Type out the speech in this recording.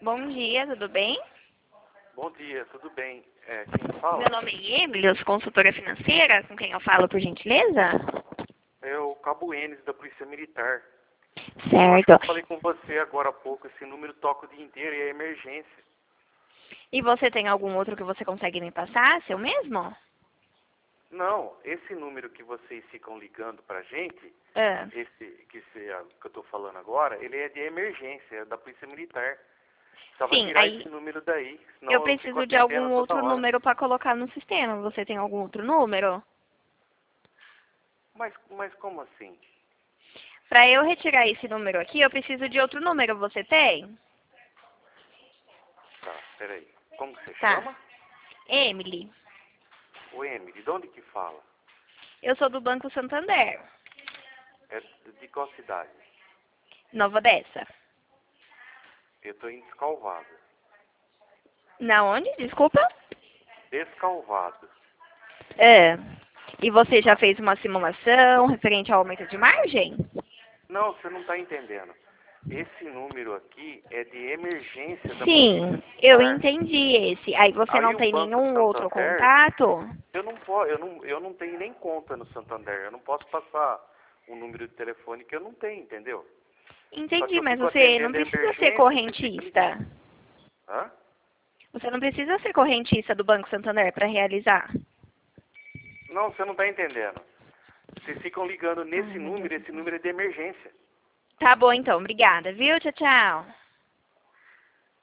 Bom dia, tudo bem? Bom dia, tudo bem? Quem fala? Meu nome é Emily, eu sou consultora financeira, com quem eu falo, por gentileza? É o Cabo Enes, da Polícia Militar. Eu acho que Certo. eu falei com você agora há pouco, esse número toca o dia inteiro e é emergência. E você tem algum outro que você consegue me passar, seu mesmo? Não, esse número que vocês ficam ligando pra gente, Ah, que eu tô falando agora, ele é de emergência, é da Polícia Militar. Precisava sim, tirar aí esse número daí, senão eu eu fico preciso de atendendo algum toda outro hora. número para colocar no sistema. Você tem algum outro número? Mas como assim? Para eu retirar esse número aqui, eu preciso de outro número. Você tem? Tá, peraí. Como que você Tá. chama? Emily, O Emily, de onde que fala? eu sou do Banco Santander, É de qual cidade? Nova Odessa. Eu tô em Descalvado. Na onde? Desculpa? Descalvado. É. E você já fez uma simulação referente ao aumento de margem? Não, você não está entendendo. Esse número aqui é de emergência da Polícia Sim, eu Militar. entendi esse. Aí você Aí não o tem Banco nenhum outro Santander, contato? eu não tenho nem conta no Santander. Eu não posso passar um número de telefone que eu não tenho, entendeu? Só que Entendi, eu mas fico você não atendendo precisa ser emergência, você fica ligando. correntista. Hã? Você não precisa ser correntista do Banco Santander para realizar. Não, você não está entendendo. Vocês ficam ligando Ai, nesse meu Deus número, do esse céu. número é de emergência. Tá bom então, obrigada, viu? Tchau, tchau.